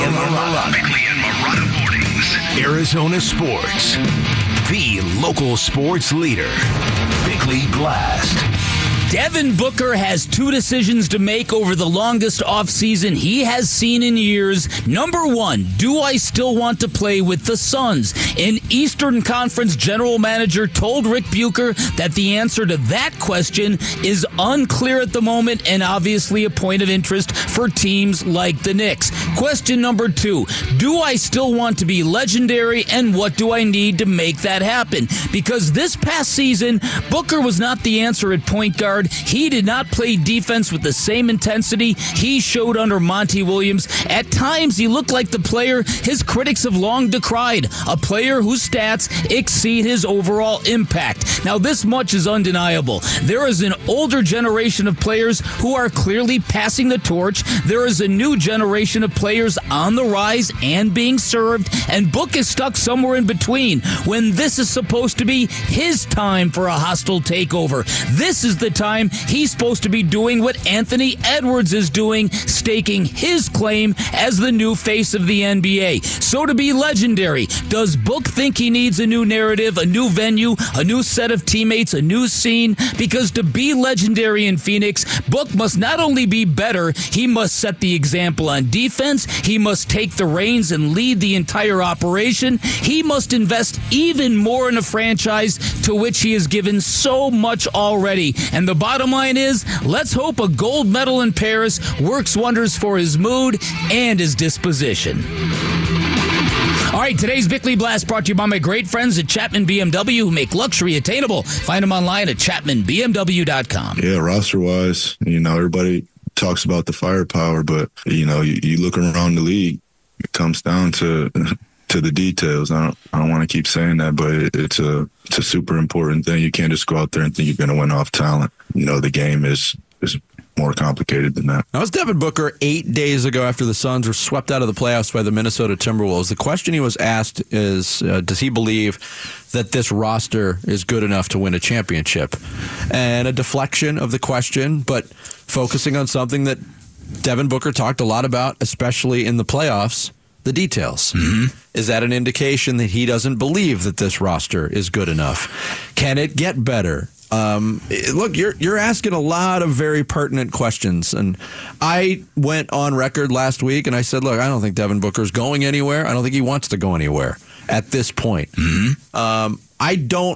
and Marotta mornings. Arizona sports. The local sports leader. Bickley Blast. Devin Booker has two decisions to make over the longest offseason he has seen in years. Number one, do I still want to play with the Suns? An Eastern Conference general manager told Rick Bucher that the answer to that question is unclear at the moment and obviously a point of interest for teams like the Knicks. Question number two, do I still want to be legendary, and what do I need to make that happen? Because this past season, Booker was not the answer at point guard. He did not play defense with the same intensity he showed under Monty Williams. At times, he looked like the player his critics have long decried, a player whose stats exceed his overall impact. Now, this much is undeniable. There is an older generation of players who are clearly passing the torch. There is a new generation of players on the rise and being served, and Book is stuck somewhere in between when this is supposed to be his time for a hostile takeover. This is the time he's supposed to be doing what Anthony Edwards is doing, staking his claim as the new face of the NBA. So to be legendary, does Book think he needs a new narrative, a new venue, a new set of teammates, a new scene? Because to be legendary in Phoenix, Book must not only be better, he must set the example on defense, he must take the reins and lead the entire operation, he must invest even more in a franchise to which he has given so much already. And the bottom line is, let's hope a gold medal in Paris works wonders for his mood and his disposition. All right, today's Bickley Blast brought to you by my great friends at Chapman BMW, who make luxury attainable. Find them online at chapmanbmw.com. Yeah, roster-wise, everybody talks about the firepower, but, you look around the league, it comes down to the details. I don't want to keep saying that, but it's a super important thing. You can't just go out there and think you're going to win off talent. The game is more complicated than that. That was Devin Booker 8 days ago after the Suns were swept out of the playoffs by the Minnesota Timberwolves. The question he was asked is, does he believe that this roster is good enough to win a championship? And a deflection of the question, but focusing on something that Devin Booker talked a lot about, especially in the playoffs, the details. Mm-hmm. Is that an indication that he doesn't believe that this roster is good enough? Can it get better? Look, you're asking a lot of very pertinent questions, and I went on record last week and I said, look, I don't think Devin Booker's going anywhere. I don't think he wants to go anywhere at this point. Mm-hmm. I don't,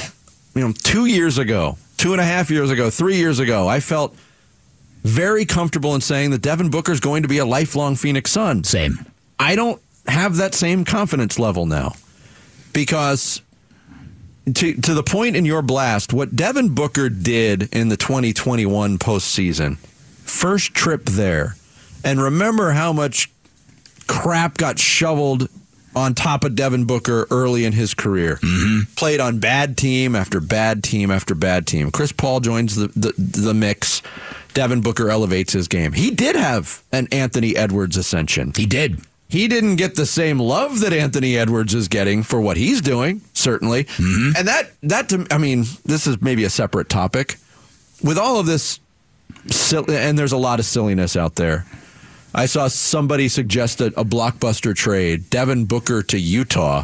2 years ago, 2.5 years ago, 3 years ago, I felt very comfortable in saying that Devin Booker's going to be a lifelong Phoenix Sun. Same. I don't have that same confidence level now, because to the point in your blast, what Devin Booker did in the 2021 postseason, first trip there, and remember how much crap got shoveled on top of Devin Booker early in his career. Mm-hmm. Played on bad team after bad team after bad team. Chris Paul joins the mix. Devin Booker elevates his game. He did have an Anthony Edwards ascension. He did. He didn't get the same love that Anthony Edwards is getting for what he's doing, certainly. Mm-hmm. And this is maybe a separate topic. With all of this, and there's a lot of silliness out there. I saw somebody suggest a blockbuster trade, Devin Booker to Utah,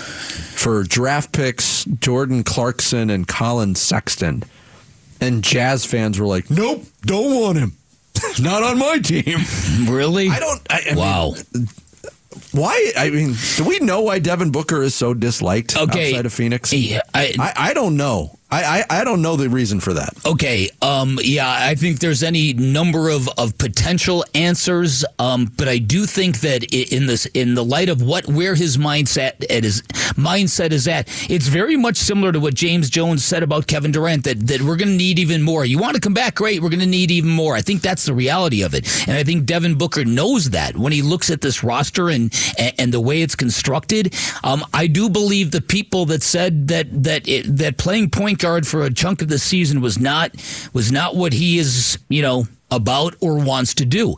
for draft picks Jordan Clarkson and Colin Sexton. And Jazz fans were like, nope, don't want him. Not on my team. Really? Wow. Why? Do we know why Devin Booker is so disliked outside of Phoenix? Yeah, I don't know. I don't know the reason for that. Okay. I think there's any number of potential answers. But I do think that in the light of where his mindset is at, it's very much similar to what James Jones said about Kevin Durant, that we're going to need even more. You want to come back? Great. We're going to need even more. I think that's the reality of it. And I think Devin Booker knows that when he looks at this roster and the way it's constructed. I do believe the people that said that playing point guard for a chunk of the season was not what he is, about or wants to do.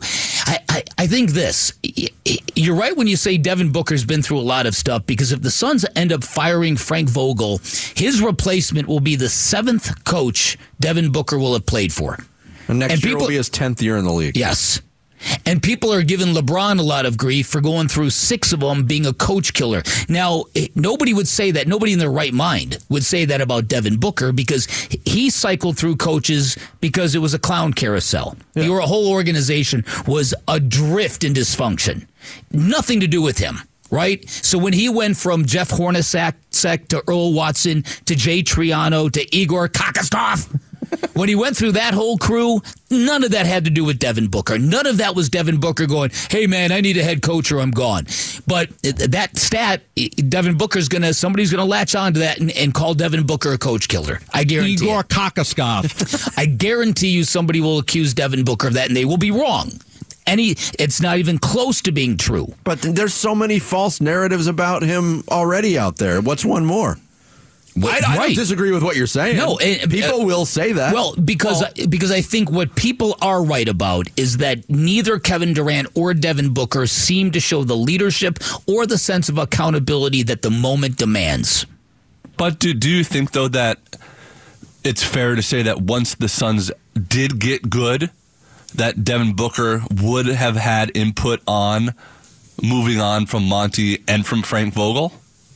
I think this. You're right when you say Devin Booker's been through a lot of stuff, because if the Suns end up firing Frank Vogel, his replacement will be the 7th coach Devin Booker will have played for. And next year will be his 10th year in the league. Yes. And people are giving LeBron a lot of grief for going through 6 of them being a coach killer. Now, nobody would say that. Nobody in their right mind would say that about Devin Booker because he cycled through coaches because it was a clown carousel. Yeah. Your whole organization was adrift in dysfunction. Nothing to do with him. Right? So when he went from Jeff Hornacek to Earl Watson to Jay Triano to Igor Kakastov, when he went through that whole crew, none of that had to do with Devin Booker. None of that was Devin Booker going, hey, man, I need a head coach or I'm gone. But that stat, Devin Booker's somebody's going to latch onto that and call Devin Booker a coach killer. I guarantee Igor Kakastov. I guarantee you somebody will accuse Devin Booker of that and they will be wrong. It's not even close to being true. But there's so many false narratives about him already out there. What's one more? I don't disagree with what you're saying. No, people will say that. Well, because I think what people are right about is that neither Kevin Durant or Devin Booker seem to show the leadership or the sense of accountability that the moment demands. But do you think, though, that it's fair to say that once the Suns did get good, that Devin Booker would have had input on moving on from Monty and from Frank Vogel?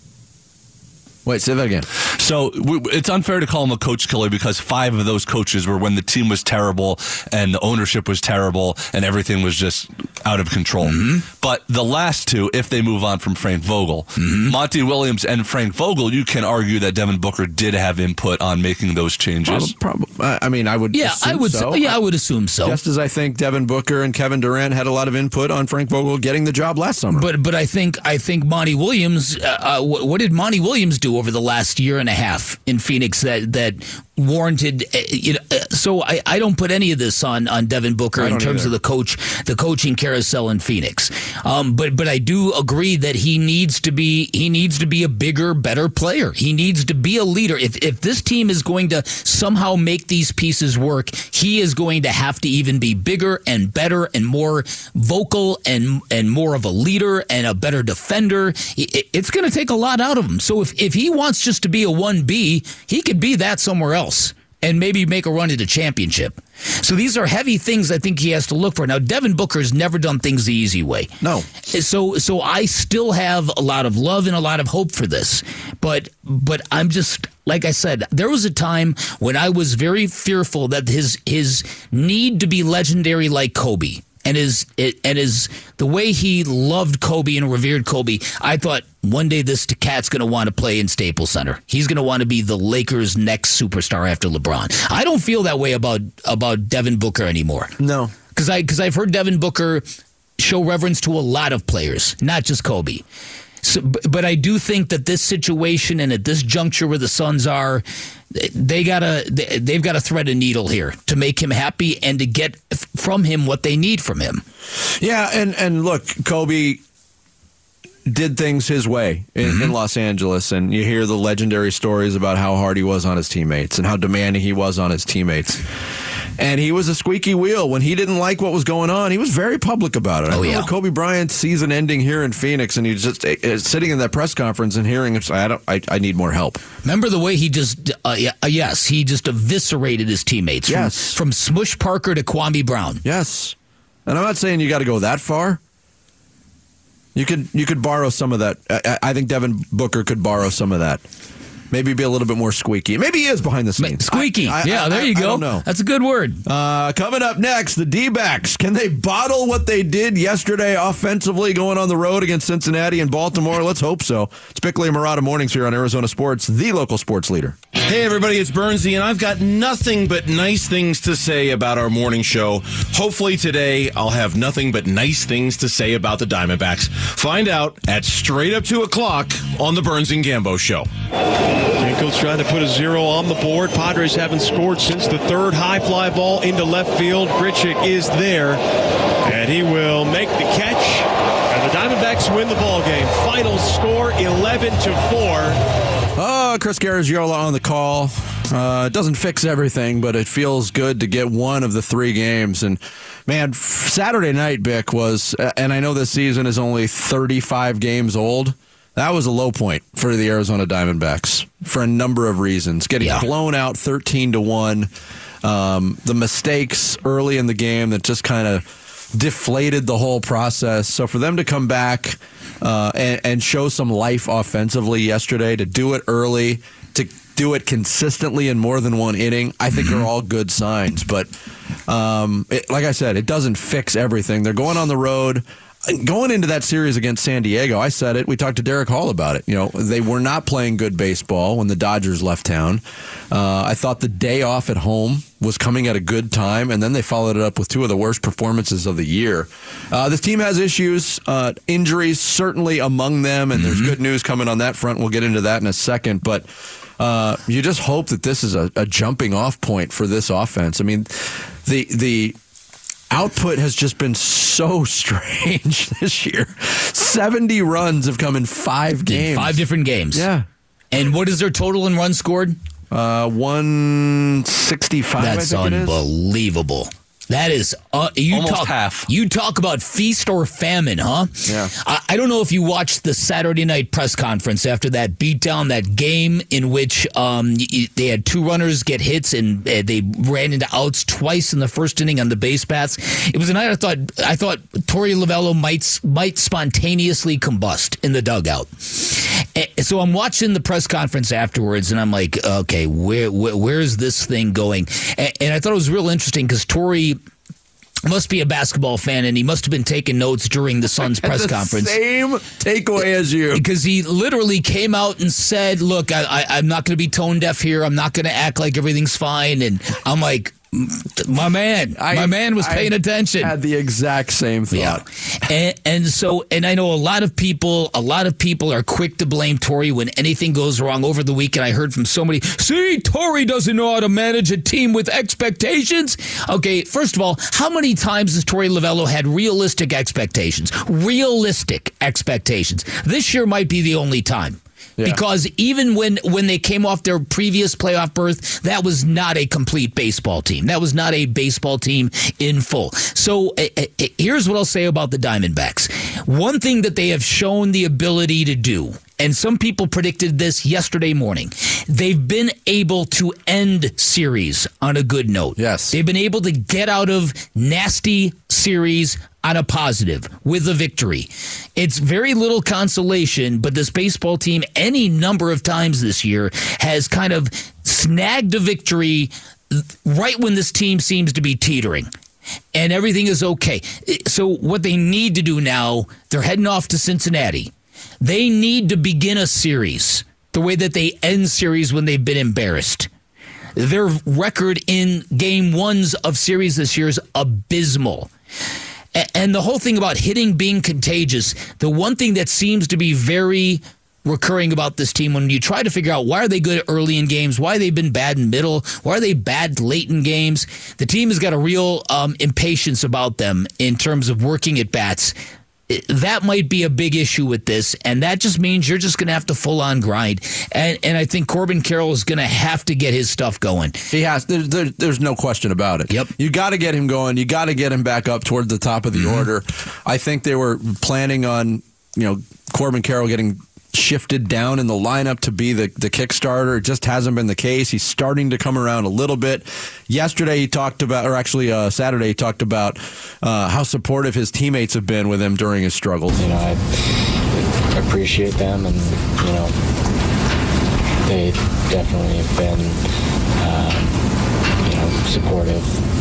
Wait, say that again. So it's unfair to call him a coach killer because 5 of those coaches were when the team was terrible and the ownership was terrible and everything was just out of control. Mm-hmm. But the last 2, if they move on from Frank Vogel, mm-hmm. Monty Williams and Frank Vogel, you can argue that Devin Booker did have input on making those changes. Probably. I mean, I would. Yeah, assume I would. So. I would assume so. Just as I think Devin Booker and Kevin Durant had a lot of input on Frank Vogel getting the job last summer. But I think Monty Williams. What did Monty Williams do over the last year and a half in Phoenix that warranted? So I don't put any of this on Devin Booker in terms of the coaching carousel in Phoenix. But I do agree that he needs to be a bigger, better player. He needs to be a leader. If this team is going to somehow make these pieces work, he is going to have to even be bigger and better and more vocal and more of a leader and a better defender. It's going to take a lot out of him. So if he wants just to be a 1B, he could be that somewhere else and maybe make a run at a championship. So these are heavy things I think he has to look for. Now, Devin Booker's never done things the easy way. No. So I still have a lot of love and a lot of hope for this. But I'm just, like I said, there was a time when I was very fearful that his need to be legendary like Kobe and the way he loved Kobe and revered Kobe, I thought one day this cat's going to want to play in Staples Center. He's going to want to be the Lakers' next superstar after LeBron. I don't feel that way about Devin Booker anymore. No. Because I've heard Devin Booker show reverence to a lot of players, not just Kobe. So, but I do think that this situation and at this juncture where the Suns are, they've got to thread a needle here to make him happy and to get from him what they need from him. Yeah, and look, Kobe did things his way in Los Angeles, and you hear the legendary stories about how hard he was on his teammates and how demanding he was on his teammates. And he was a squeaky wheel. When he didn't like what was going on, he was very public about it. I remember Kobe Bryant's season ending here in Phoenix, and he's just sitting in that press conference and hearing him say, I need more help. Remember the way he just, he just eviscerated his teammates. Yes. From Smush Parker to Kwame Brown. Yes. And I'm not saying you got to go that far. You could borrow some of that. I think Devin Booker could borrow some of that. Maybe be a little bit more squeaky. Maybe he is behind the scenes. Squeaky. There you go. I don't know. That's a good word. Coming up next, the D-backs. Can they bottle what they did yesterday offensively going on the road against Cincinnati and Baltimore? Let's hope so. It's Bickley and Murata Mornings here on Arizona Sports, the local sports leader. Hey, everybody, it's Bernsey, and I've got nothing but nice things to say about our morning show. Hopefully today I'll have nothing but nice things to say about the Diamondbacks. Find out at straight up 2 o'clock on the Burns and Gambo Show. Janko's trying to put a 0 on the board. Padres haven't scored since the third high fly ball into left field. Grichuk is there, and he will make the catch. And the Diamondbacks win the ball game. Final score 11-4. Chris Garagiola on the call. It doesn't fix everything, but it feels good to get one of the 3 games. And, man, Saturday night, Bick, was, and I know this season is only 35 games old, that was a low point for the Arizona Diamondbacks for a number of reasons. Getting blown out 13-1, the mistakes early in the game that just kind of deflated the whole process. So for them to come back and show some life offensively yesterday, to do it early, to do it consistently in more than one inning, I think are all good signs. But like I said, it doesn't fix everything. They're going on the road. Going into that series against San Diego, I said it. We talked to Derek Hall about it. They were not playing good baseball when the Dodgers left town. I thought the day off at home was coming at a good time, and then they followed it up with two of the worst performances of the year. This team has issues, injuries certainly among them, and there's good news coming on that front. We'll get into that in a second, but you just hope that this is a jumping off point for this offense. I mean, the output has just been so strange this year. 70 runs have come in 5 games. 5 different games. Yeah. And what is their total in runs scored? 165. That's I think unbelievable. That is almost half. You talk about feast or famine, huh? Yeah. I don't know if you watched the Saturday night press conference after that beatdown, that game in which they had 2 runners get hits and they ran into outs twice in the first inning on the base paths. It was a night I thought Torey Lovullo might spontaneously combust in the dugout. So I'm watching the press conference afterwards, and I'm like, okay, where is this thing going? And I thought it was real interesting because Torey must be a basketball fan, and he must have been taking notes during the Suns press conference. Same takeaway as you. Because he literally came out and said, look, I'm not going to be tone deaf here. I'm not going to act like everything's fine. And I'm like, my man was paying attention. Had the exact same thought. Yeah. And I know a lot of people are quick to blame Torey when anything goes wrong. Over the weekend, I heard from somebody, see, Torey doesn't know how to manage a team with expectations. Okay, first of all, how many times has Torey Lovullo had realistic expectations? Realistic expectations. This year might be the only time. Yeah. Because even when they came off their previous playoff berth, that was not a complete baseball team. That was not a baseball team in full. So here's what I'll say about the Diamondbacks. One thing that they have shown the ability to do, and some people predicted this yesterday morning, they've been able to end series on a good note. Yes. They've been able to get out of nasty series on a positive with a victory. It's very little consolation, but this baseball team any number of times this year has kind of snagged a victory right when this team seems to be teetering. And everything is okay. So what they need to do now, they're heading off to Cincinnati. They need to begin a series the way that they end series when they've been embarrassed. Their record in game 1s of series this year is abysmal. And the whole thing about hitting being contagious, the one thing that seems to be very recurring about this team, when you try to figure out why are they good early in games, why they've been bad in middle, why are they bad late in games, the team has got a real impatience about them in terms of working at bats. That might be a big issue with this, and that just means you're just going to have to full-on grind. And I think Corbin Carroll is going to have to get his stuff going. He has. There's no question about it. Yep. You got to get him going. You got to get him back up toward the top of the order. I think they were planning on, Corbin Carroll getting shifted down in the lineup to be the kickstarter. It just hasn't been the case. He's starting to come around a little bit. Yesterday he talked about, or actually Saturday he talked about how supportive his teammates have been with him during his struggles. I appreciate them, and they definitely have been supportive.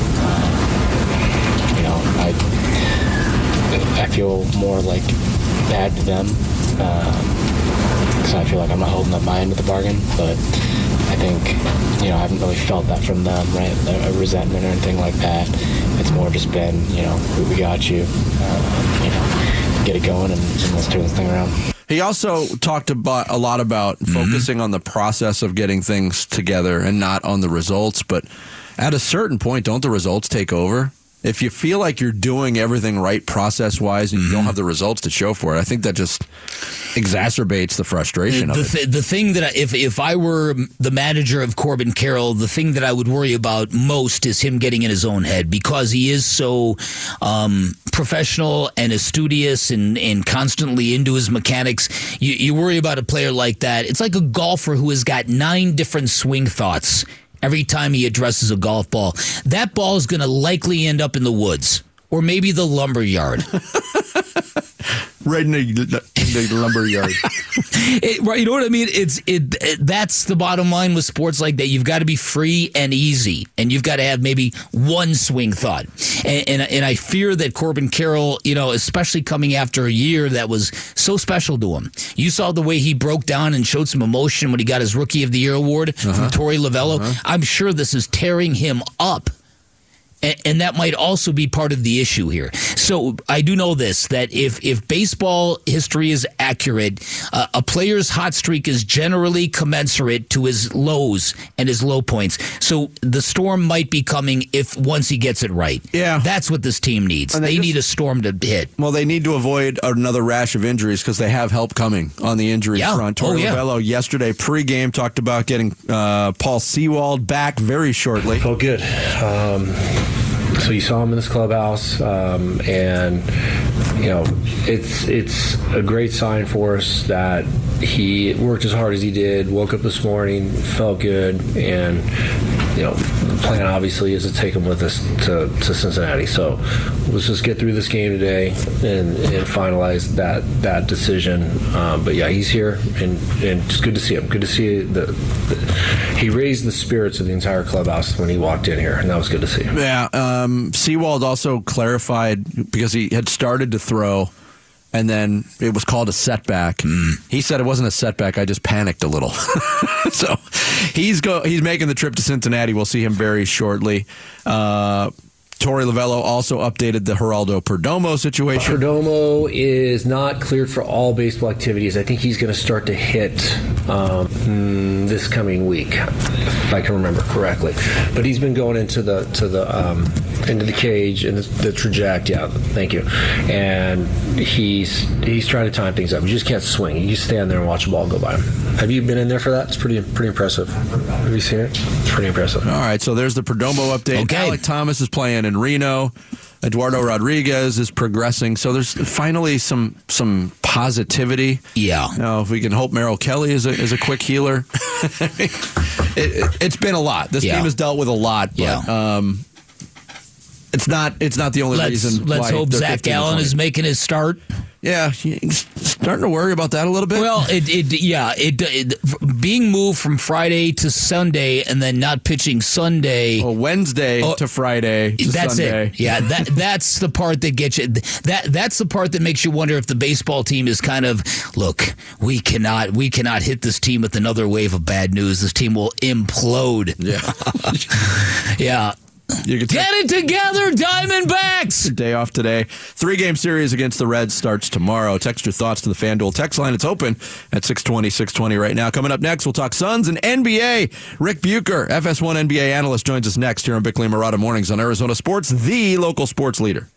I feel more like bad to them. Because I feel like I'm not holding up my end of the bargain, but I think, I haven't really felt that from them, right? A resentment or anything like that. It's more just been, we got you, get it going and let's turn this thing around. He also talked a lot about focusing on the process of getting things together and not on the results, but at a certain point, don't the results take over? If you feel like you're doing everything right process-wise and you don't have the results to show for it, I think that just exacerbates the frustration of it. The thing that if I were the manager of Corbin Carroll, the thing that I would worry about most is him getting in his own head, because he is so professional and studious and constantly into his mechanics. You worry about a player like that. It's like a golfer who has got 9 different swing thoughts every time he addresses a golf ball. That ball is going to likely end up in the woods or maybe the lumber yard. Right in the lumber yard. Right, you know what I mean? That's the bottom line with sports like that. You've got to be free and easy, and you've got to have maybe one swing thought. And I fear that Corbin Carroll, especially coming after a year that was so special to him. You saw the way he broke down and showed some emotion when he got his Rookie of the Year award from Torey Lovello. I'm sure this is tearing him up. And that might also be part of the issue here. So I do know this, that if baseball history is accurate, a player's hot streak is generally commensurate to his lows and his low points. So the storm might be coming once he gets it right. Yeah. That's what this team needs. They need a storm to hit. Well, they need to avoid another rash of injuries because they have help coming on the injury front. Torey Lovello yesterday pregame talked about getting Paul Sewald back very shortly. Felt good. So you saw him in this clubhouse, and it's a great sign for us that he worked as hard as he did. Woke up this morning, felt good, and the plan obviously is to take him with us to Cincinnati. So let's just get through this game today and finalize that decision. But yeah, he's here, and it's good to see him. Good to see he raised the spirits of the entire clubhouse when he walked in here, and that was good to see. Yeah, Sewald also clarified because he had started to throw, and then it was called a setback. He said it wasn't a setback. I just panicked a little. So he's making the trip to Cincinnati. We'll see him very shortly. Torey Lovello also updated the Geraldo Perdomo situation. Perdomo is not cleared for all baseball activities. I think he's going to start to hit this coming week, if I can remember correctly. But he's been going into the cage and the trajectory. Yeah, thank you. And he's trying to time things up. You just can't swing. You just stand there and watch the ball go by him. Have you been in there for that? It's pretty impressive. Have you seen it? It's pretty impressive. All right, so there's the Perdomo update. Okay. Alec Thomas is playing in Reno. Eduardo Rodriguez is progressing. So there's finally some positivity. Yeah. If we can hope Merrill Kelly is a quick healer. It's been a lot. This team has dealt with a lot. But, it's not the only reason. Let's hope Zach Gallen is making his start. Yeah, starting to worry about that a little bit. Well, being moved from Friday to Sunday and then not pitching Sunday. Wednesday to Friday to that's Sunday. It. Yeah, that's the part that gets you. That's the part that makes you wonder if the baseball team is kind of, look, we cannot hit this team with another wave of bad news. This team will implode. Yeah. Yeah. Get it together, Diamondbacks! Day off today. 3-game series against the Reds starts tomorrow. Text your thoughts to the FanDuel text line. It's open at 620 right now. Coming up next, we'll talk Suns and NBA. Rick Bucher, FS1 NBA analyst, joins us next here on Bickley and Marotta Mornings on Arizona Sports, the local sports leader.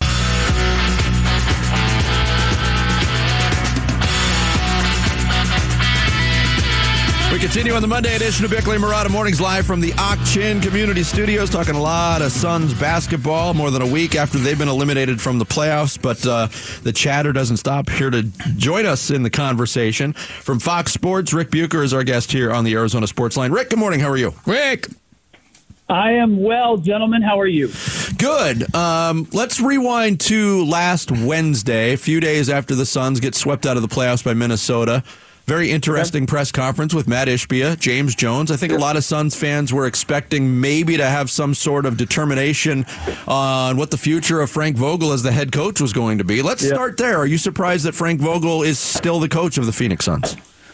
We continue on the Monday edition of Bickley and Marotta Mornings live from the Ak-Chin Community Studios, talking a lot of Suns basketball more than a week after they've been eliminated from the playoffs. But the chatter doesn't stop. Here to join us in the conversation from Fox Sports, Rick Bucher is our guest here on the Arizona Sports Line. Rick, good morning. How are you? Rick. I am well, gentlemen. How are you? Good. Let's rewind to last Wednesday, a few days after the Suns get swept out of the playoffs by Minnesota. Very interesting press conference with Matt Ishbia, James Jones. I think a lot of Suns fans were expecting maybe to have some sort of determination on what the future of Frank Vogel as the head coach was going to be. Let's start there. Are you surprised that Frank Vogel is still the coach of the Phoenix Suns?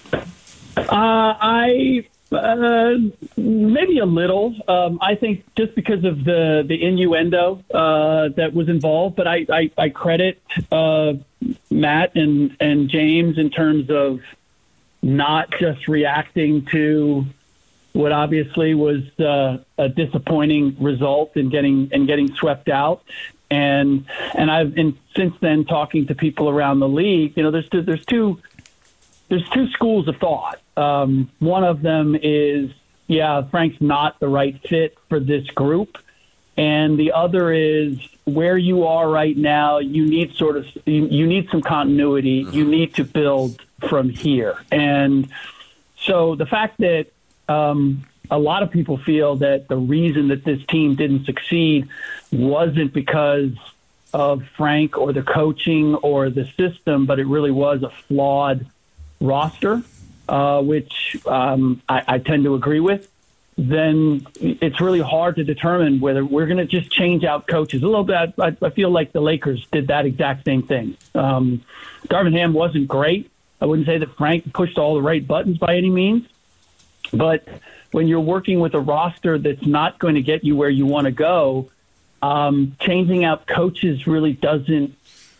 Maybe a little. I think just because of the innuendo that was involved, but I credit Matt and James in terms of not just reacting to what obviously was a disappointing result in getting swept out. And I've since then talking to people around the league, there's two schools of thought. One of them is, Frank's not the right fit for this group. And the other is where you are right now, you need some continuity. You need to build from here. And so the fact that a lot of people feel that the reason that this team didn't succeed wasn't because of Frank or the coaching or the system, but it really was a flawed roster, which I tend to agree with, then it's really hard to determine whether we're going to just change out coaches. A little bit, I feel like the Lakers did that exact same thing. Darvin Ham wasn't great. I wouldn't say that Frank pushed all the right buttons by any means, but when you're working with a roster that's not going to get you where you want to go, changing out coaches really doesn't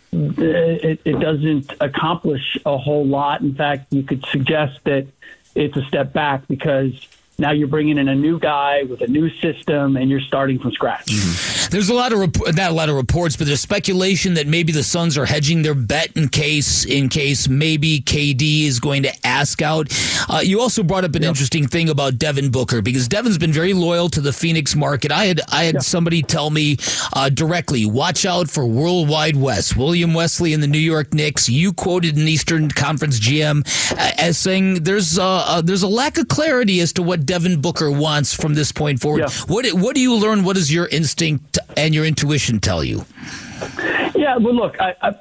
accomplish a whole lot. In fact, you could suggest that it's a step back because now you're bringing in a new guy with a new system, and you're starting from scratch. Mm-hmm. There's not a lot of reports, but there's speculation that maybe the Suns are hedging their bet in case maybe KD is going to ask out. You also brought up an interesting thing about Devin Booker, because Devin's been very loyal to the Phoenix market. I had somebody tell me directly, watch out for Worldwide West, William Wesley and the New York Knicks. You quoted an Eastern Conference GM as saying there's a lack of clarity as to what Devin Booker wants from this point forward. Yeah. What do you learn? What does your instinct and your intuition tell you? Yeah, well, look,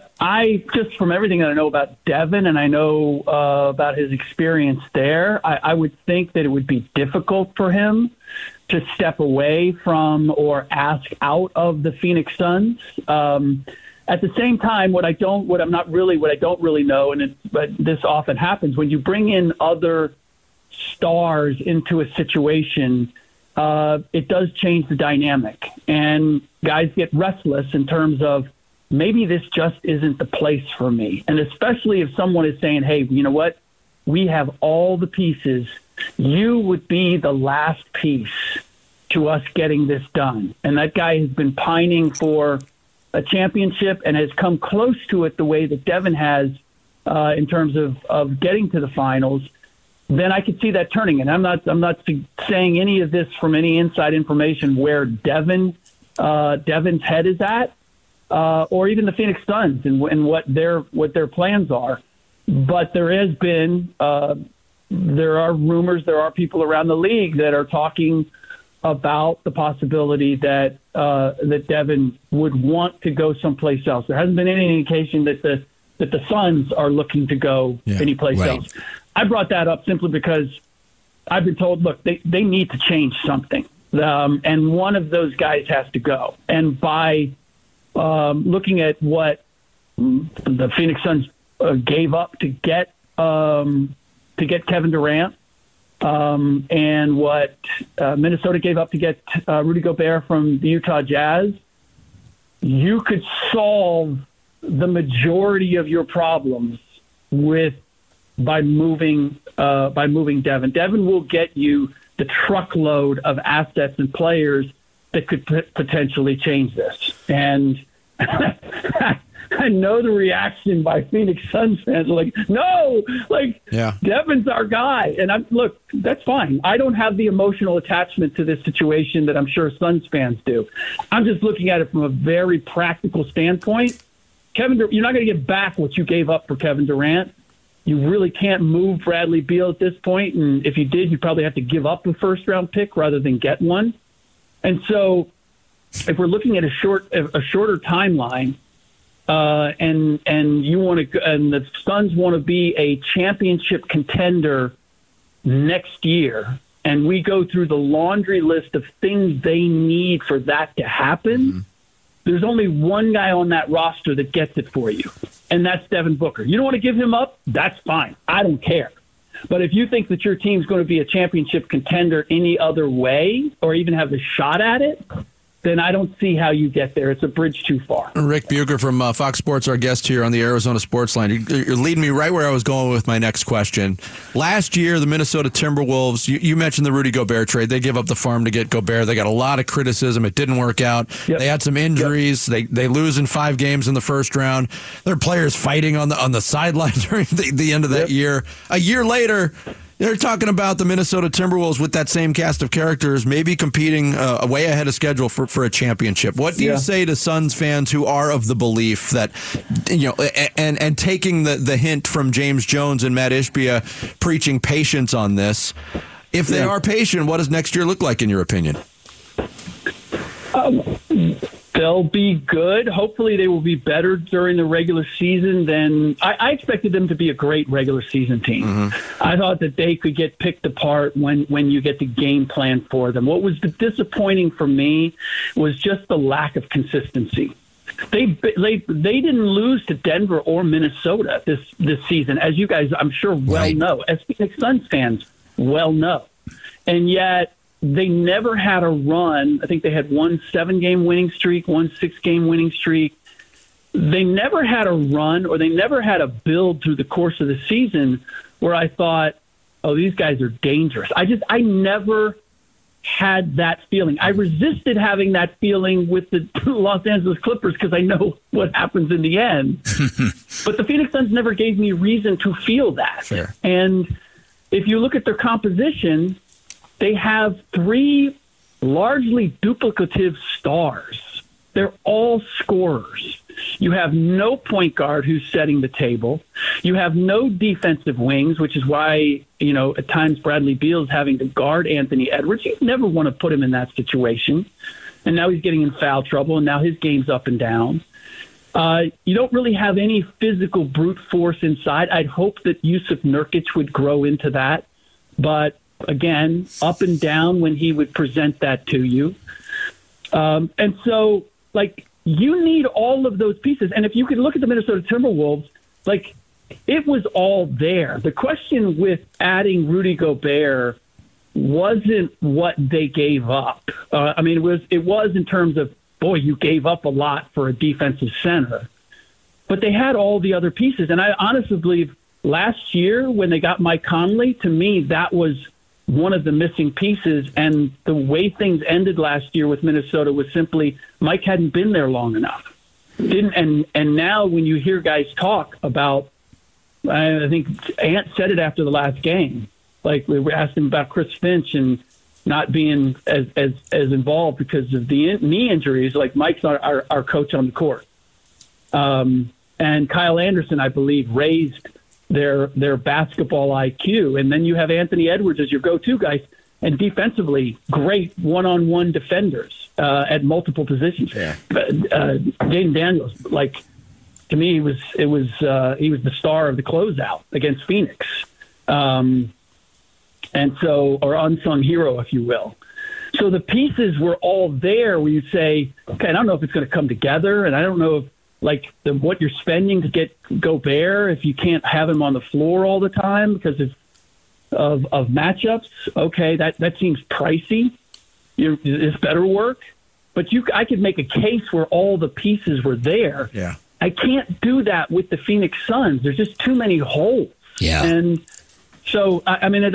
I just from everything that I know about Devin and I know about his experience there, I would think that it would be difficult for him to step away from or ask out of the Phoenix Suns. At the same time, what I don't really know, but this often happens when you bring in other stars into a situation, it does change the dynamic, and guys get restless in terms of maybe this just isn't the place for me. And especially if someone is saying, hey, you know what, we have all the pieces, you would be the last piece to us getting this done. And that guy has been pining for a championship and has come close to it the way that Devin has in terms of getting to the finals. Then I could see that turning. And I'm not saying any of this from any inside information where Devin's head is at, or even the Phoenix Suns and what their plans are. But there has been there are rumors, there are people around the league that are talking about the possibility that that Devin would want to go someplace else. There hasn't been any indication that the Suns are looking to go anyplace else. I brought that up simply because I've been told, look, they need to change something. And one of those guys has to go. And by looking at what the Phoenix Suns gave up to get Kevin Durant, and what Minnesota gave up to get Rudy Gobert from the Utah Jazz, you could solve the majority of your problems by moving Devin. Devin will get you the truckload of assets and players that could potentially change this. And I know the reaction by Phoenix Suns fans are like, no, Devin's our guy. And look, that's fine. I don't have the emotional attachment to this situation that I'm sure Suns fans do. I'm just looking at it from a very practical standpoint. You're not going to get back what you gave up for Kevin Durant. You really can't move Bradley Beal at this point, and if you did, you'd probably have to give up a first-round pick rather than get one. And so, if we're looking at a shorter timeline, and you want to, and the Suns want to be a championship contender next year, and we go through the laundry list of things they need for that to happen. Mm-hmm. There's only one guy on that roster that gets it for you, and that's Devin Booker. You don't want to give him up? That's fine. I don't care. But if you think that your team's going to be a championship contender any other way or even have a shot at it, then I don't see how you get there. It's a bridge too far. Rick Bucher from Fox Sports, our guest here on the Arizona Sports Line. You're leading me right where I was going with my next question. Last year, the Minnesota Timberwolves, you mentioned the Rudy Gobert trade. They gave up the farm to get Gobert. They got a lot of criticism. It didn't work out. Yep. They had some injuries. Yep. They lose in 5 games in the first round. There are players fighting on the sideline during the end of that year. A year later, they're talking about the Minnesota Timberwolves with that same cast of characters, maybe competing way ahead of schedule for a championship. What do you say to Suns fans who are of the belief that, and taking the hint from James Jones and Matt Ishbia preaching patience on this? If they are patient, what does next year look like in your opinion? They'll be good. Hopefully they will be better during the regular season than I expected them to be a great regular season team. Mm-hmm. I thought that they could get picked apart when you get the game plan for them. What was disappointing for me was just the lack of consistency. They didn't lose to Denver or Minnesota this season, as you guys I'm sure know, as Phoenix Suns fans well know. And yet they never had a run. I think they had one 7-game winning streak, one 6-game winning streak. They never had a run, or they never had a build through the course of the season where I thought, oh, these guys are dangerous. I never had that feeling. I resisted having that feeling with the Los Angeles Clippers because I know what happens in the end. But the Phoenix Suns never gave me reason to feel that. Fair. And if you look at their composition, they have 3 largely duplicative stars. They're all scorers. You have no point guard who's setting the table. You have no defensive wings, which is why, at times Bradley Beal is having to guard Anthony Edwards. You never want to put him in that situation. And now he's getting in foul trouble, and now his game's up and down. You don't really have any physical brute force inside. I'd hope that Yusuf Nurkic would grow into that. But again, up and down when he would present that to you. And so, you need all of those pieces. And if you could look at the Minnesota Timberwolves, it was all there. The question with adding Rudy Gobert wasn't what they gave up. It was in terms of, boy, you gave up a lot for a defensive center. But they had all the other pieces. And I honestly believe last year when they got Mike Conley, to me, that was one of the missing pieces. And the way things ended last year with Minnesota was simply Mike hadn't been there long enough. And now when you hear guys talk about, I think Ant said it after the last game, we were asking about Chris Finch and not being as involved because of the knee injuries. Mike's our coach on the court. And Kyle Anderson, I believe, raised their basketball IQ. And then you have Anthony Edwards as your go-to guys, and defensively, great one-on-one defenders at multiple positions. Yeah. Jaden Daniels, to me, he was the star of the closeout against Phoenix. And so, or unsung hero, if you will. So the pieces were all there where you say, okay, I don't know if it's going to come together, and I don't know if, what you're spending to get Gobert, if you can't have him on the floor all the time because of matchups, okay, that seems pricey. It's better work. But I could make a case where all the pieces were there. Yeah. I can't do that with the Phoenix Suns. There's just too many holes. Yeah. And so,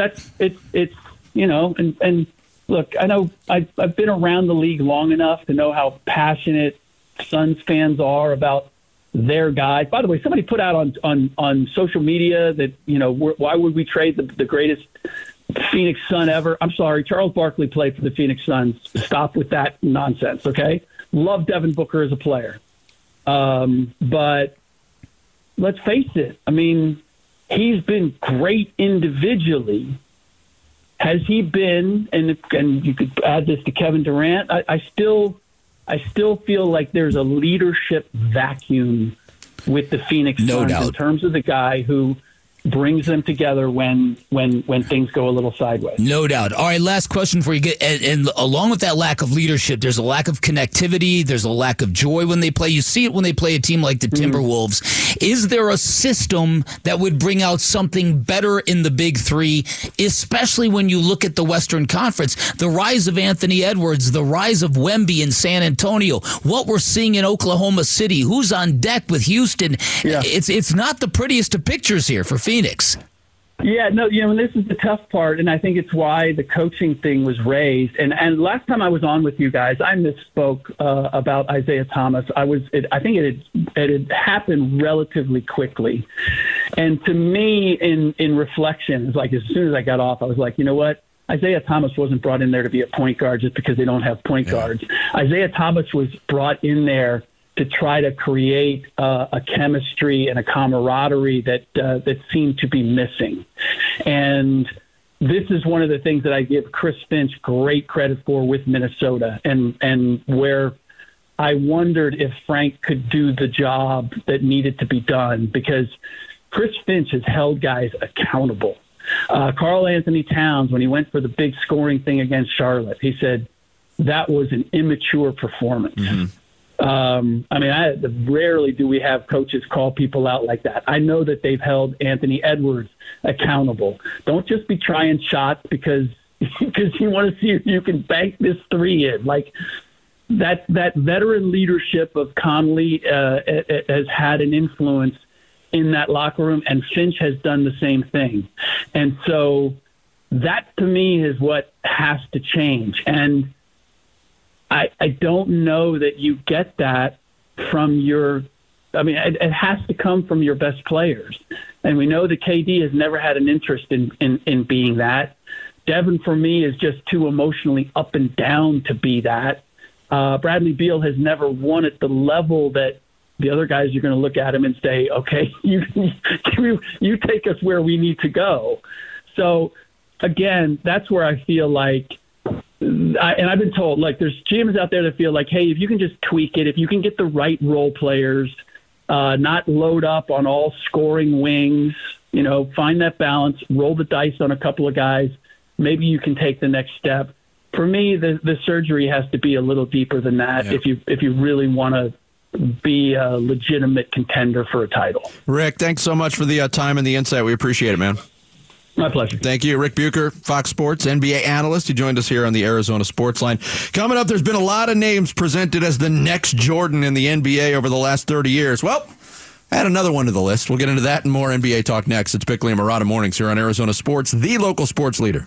and look, I know I've been around the league long enough to know how passionate Suns fans are about their guys. By the way, somebody put out on social media that, why would we trade the greatest Phoenix Sun ever? I'm sorry, Charles Barkley played for the Phoenix Suns. Stop with that nonsense, okay? Love Devin Booker as a player. But let's face it. He's been great individually. Has he been, and you could add this to Kevin Durant, I still feel like there's a leadership vacuum with the Phoenix Suns in terms of the guy who brings them together when things go a little sideways. No doubt. All right, last question for you. And along with that lack of leadership, there's a lack of connectivity. There's a lack of joy when they play. You see it when they play a team like the Timberwolves. Is there a system that would bring out something better in the Big Three, especially when you look at the Western Conference? The rise of Anthony Edwards, the rise of Wemby in San Antonio, what we're seeing in Oklahoma City, who's on deck with Houston. Yeah. It's not the prettiest of pictures here for Phoenix. Yeah, no, this is the tough part, and I think it's why the coaching thing was raised. And last time I was on with you guys, I misspoke about Isaiah Thomas. I think it had happened relatively quickly. And to me, in reflection, it's as soon as I got off, I was like, you know what? Isaiah Thomas wasn't brought in there to be a point guard just because they don't have point guards. Isaiah Thomas was brought in there to try to create a chemistry and a camaraderie that seemed to be missing. And this is one of the things that I give Chris Finch great credit for with Minnesota, and where I wondered if Frank could do the job that needed to be done, because Chris Finch has held guys accountable. Karl Anthony Towns, when he went for the big scoring thing against Charlotte, he said that was an immature performance. Rarely do we have coaches call people out like that. I know that they've held Anthony Edwards accountable. Don't just be trying shots because you want to see if you can bank this three in. Like that veteran leadership of Conley has had an influence in that locker room, and Finch has done the same thing. And so that, to me, is what has to change. And I don't know that you get that from it has to come from your best players. And we know that KD has never had an interest in being that. Devin, for me, is just too emotionally up and down to be that. Bradley Beal has never won at the level that the other guys are going to look at him and say, okay, you take us where we need to go. So, again, that's where I feel like, and I've been told, like, there's GMs out there that feel like, hey, if you can just tweak it, if you can get the right role players, not load up on all scoring wings, find that balance, roll the dice on a couple of guys, maybe you can take the next step. For me, the surgery has to be a little deeper than that. Yeah. If you really want to be a legitimate contender for a title. Rick, thanks so much for the time and the insight. We appreciate it, man. My pleasure. Thank you. Rick Bucher, Fox Sports NBA analyst. He joined us here on the Arizona Sports Line. Coming up, there's been a lot of names presented as the next Jordan in the NBA over the last 30 years. Well, add another one to the list. We'll get into that and more NBA talk next. It's Bickley and Marotta Mornings here on Arizona Sports, the local sports leader.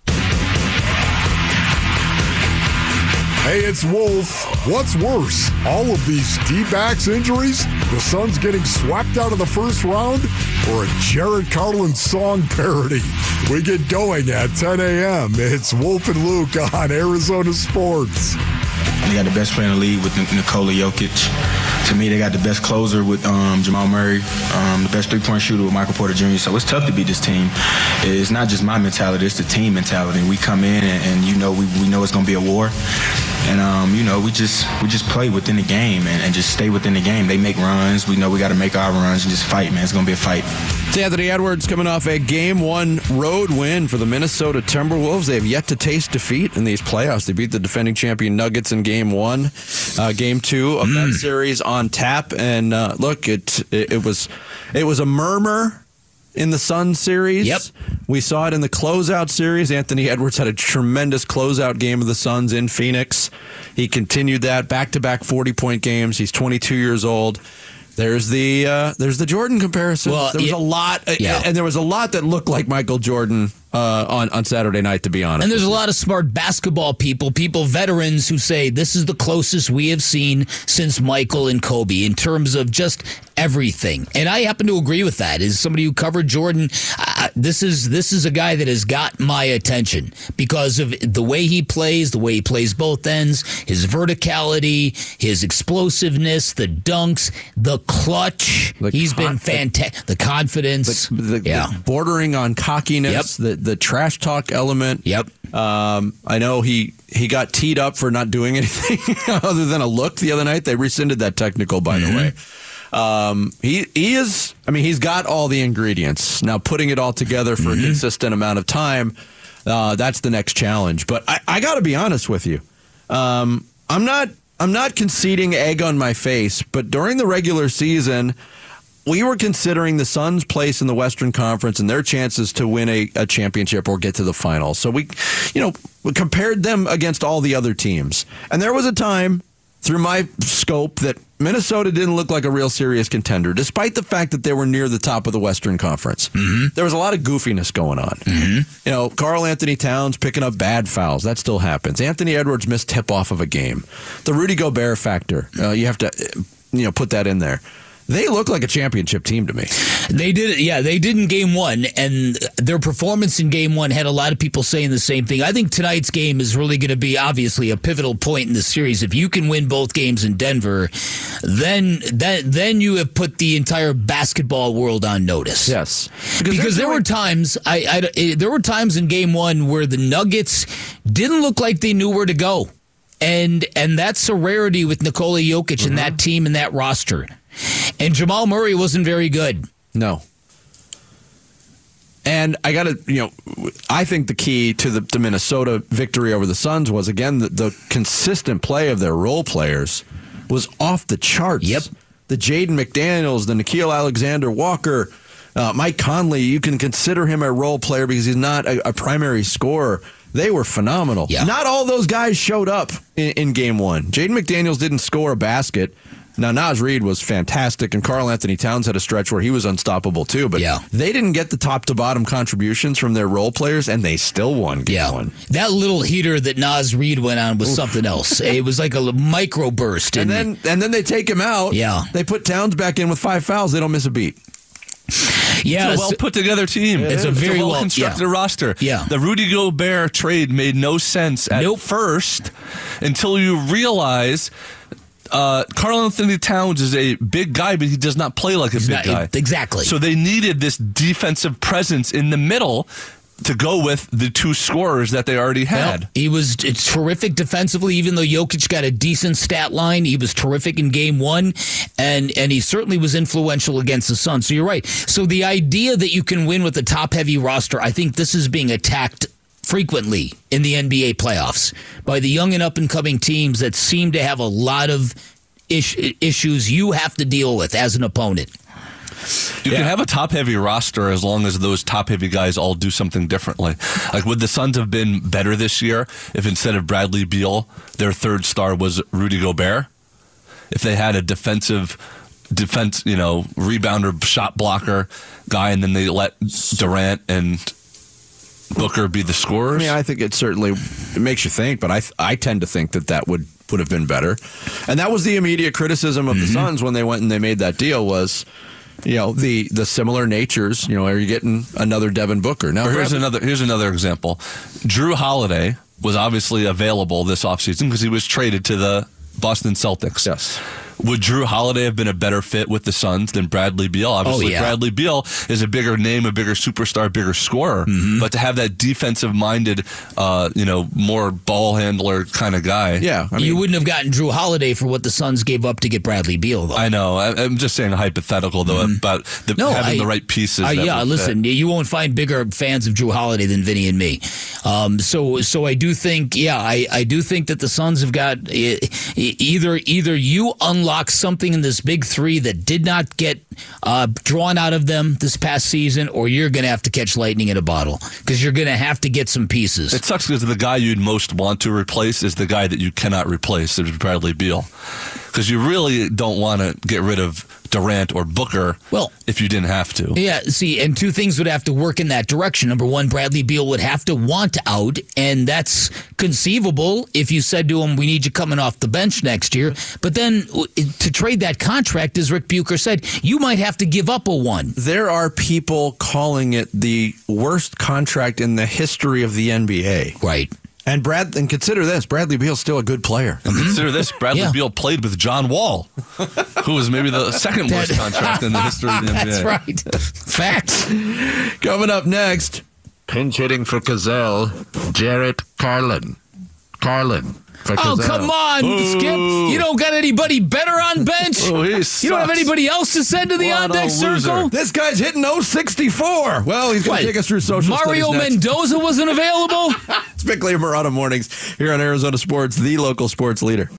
Hey, it's Wolf. What's worse, all of these D-backs injuries, the Suns getting swept out of the first round, or a Jared Carlin song parody? We get going at 10 a.m. It's Wolf and Luke on Arizona Sports. They got the best player in the league with Nikola Jokic. To me, they got the best closer with Jamal Murray, the best three-point shooter with Michael Porter Jr. So it's tough to beat this team. It's not just my mentality; it's the team mentality. We come in and we know it's going to be a war, and we just play within the game and just stay within the game. They make runs. We know we got to make our runs and just fight, man. It's going to be a fight. It's Anthony Edwards coming off a Game 1 road win for the Minnesota Timberwolves. They have yet to taste defeat in these playoffs. They beat the defending champion Nuggets in Game 1. Game 2 of that series on tap. And look, it was a murmur in the Suns series. Yep. We saw it in the closeout series. Anthony Edwards had a tremendous closeout game of the Suns in Phoenix. He continued that back-to-back 40-point games. He's 22 years old. There's the Jordan comparison. Well, there was a lot, and there was a lot that looked like Michael Jordan on Saturday night, to be honest. And there's a lot of smart basketball people, veterans, who say this is the closest we have seen since Michael and Kobe in terms of just everything. And I happen to agree with that. As somebody who covered Jordan, this is a guy that has got my attention because of the way he plays both ends, his verticality, his explosiveness, the dunks, the clutch. He's been fantastic. The confidence. The bordering on cockiness. Yep. The trash talk element. Yep. I know he got teed up for not doing anything other than a look the other night. They rescinded that technical, by the way. He's got all the ingredients. Now, putting it all together for a consistent amount of time, that's the next challenge. But I got to be honest with you. I'm not conceding egg on my face, but during the regular season, we were considering the Suns' place in the Western Conference and their chances to win a championship or get to the finals. So we compared them against all the other teams. And there was a time through my scope that Minnesota didn't look like a real serious contender, despite the fact that they were near the top of the Western Conference. There was a lot of goofiness going on. Karl Anthony Towns picking up bad fouls. That still happens. Anthony Edwards missed tip-off of a game. The Rudy Gobert factor, you have to put that in there. They look like a championship team to me. They did, they did in Game 1, and their performance in Game 1 had a lot of people saying the same thing. I think tonight's game is really going to be, obviously, a pivotal point in the series. If you can win both games in Denver, then you have put the entire basketball world on notice. Yes. Because there were times, there were times in Game 1 where the Nuggets didn't look like they knew where to go. And that's a rarity with Nikola Jokic and that team and that roster. And Jamal Murray wasn't very good. No. And I got to, I think the key to the Minnesota victory over the Suns was, again, the consistent play of their role players was off the charts. Yep. The Jaden McDaniels, the Nickeil Alexander-Walker, Mike Conley, you can consider him a role player because he's not a primary scorer. They were phenomenal. Yeah. Not all those guys showed up in game one. Jaden McDaniels didn't score a basket. Now, Naz Reid was fantastic, and Karl Anthony Towns had a stretch where he was unstoppable, too. But they didn't get the top-to-bottom contributions from their role players, and they still won game one. That little heater that Naz Reid went on was something else. It was like a microburst. And then they take him out. Yeah. They put Towns back in with 5 fouls. They don't miss a beat. Yeah, it's a well-put-together team. It's a very well-constructed roster. Yeah. The Rudy Gobert trade made no sense at first until you realize Karl Anthony Towns is a big guy, but he does not play like a big guy. Exactly. So they needed this defensive presence in the middle to go with the two scorers that they already had. Well, he was terrific defensively, even though Jokic got a decent stat line. He was terrific in game one, and he certainly was influential against the Suns. So you're right. So the idea that you can win with a top-heavy roster, I think this is being attacked frequently in the NBA playoffs by the young and up-and-coming teams that seem to have a lot of issues you have to deal with as an opponent. You can have a top-heavy roster as long as those top-heavy guys all do something differently. Like, would the Suns have been better this year if instead of Bradley Beal, their third star was Rudy Gobert? If they had a defense, rebounder, shot blocker guy, and then they let Durant and Booker be the scorers? I mean, I think it makes you think, but I tend to think that would have been better. And that was the immediate criticism of the Suns when they went and they made that deal was, the similar natures. Are you getting another Devin Booker? Now, here's another example. Drew Holiday was obviously available this offseason because he was traded to the Boston Celtics. Yes. Would Drew Holiday have been a better fit with the Suns than Bradley Beal? Obviously, Bradley Beal is a bigger name, a bigger superstar, a bigger scorer. But to have that defensive-minded, more ball handler kind of guy. Yeah. You wouldn't have gotten Drew Holiday for what the Suns gave up to get Bradley Beal, though. I know. I'm just saying hypothetical, though, about having the right pieces. Listen, you won't find bigger fans of Drew Holiday than Vinny and me. So I do think, I do think that the Suns have got either you unlock something in this big three that did not get drawn out of them this past season, or you're going to have to catch lightning in a bottle because you're going to have to get some pieces. It sucks because the guy you'd most want to replace is the guy that you cannot replace. It's Bradley Beal. Because you really don't want to get rid of Durant or Booker if you didn't have to. Yeah, see, and two things would have to work in that direction. Number one, Bradley Beal would have to want out, and that's conceivable if you said to him, we need you coming off the bench next year. But then to trade that contract, as Rick Bucher said, you might have to give up a one. There are people calling it the worst contract in the history of the NBA. Right. And consider this, Bradley Beal's still a good player. And consider this, Bradley Beal played with John Wall, who was maybe the second worst contract in the history of the NBA. That's right. Facts. Coming up next, pinch hitting for Gazelle, Jarrett Carlin. Oh, come on, Skip. You don't got anybody better on bench? You don't have anybody else to send to the on-deck circle? This guy's hitting 064. Well, he's going to take us through social Mario studies next. Mendoza wasn't available? It's Bickley and Murata Mornings here on Arizona Sports, the local sports leader.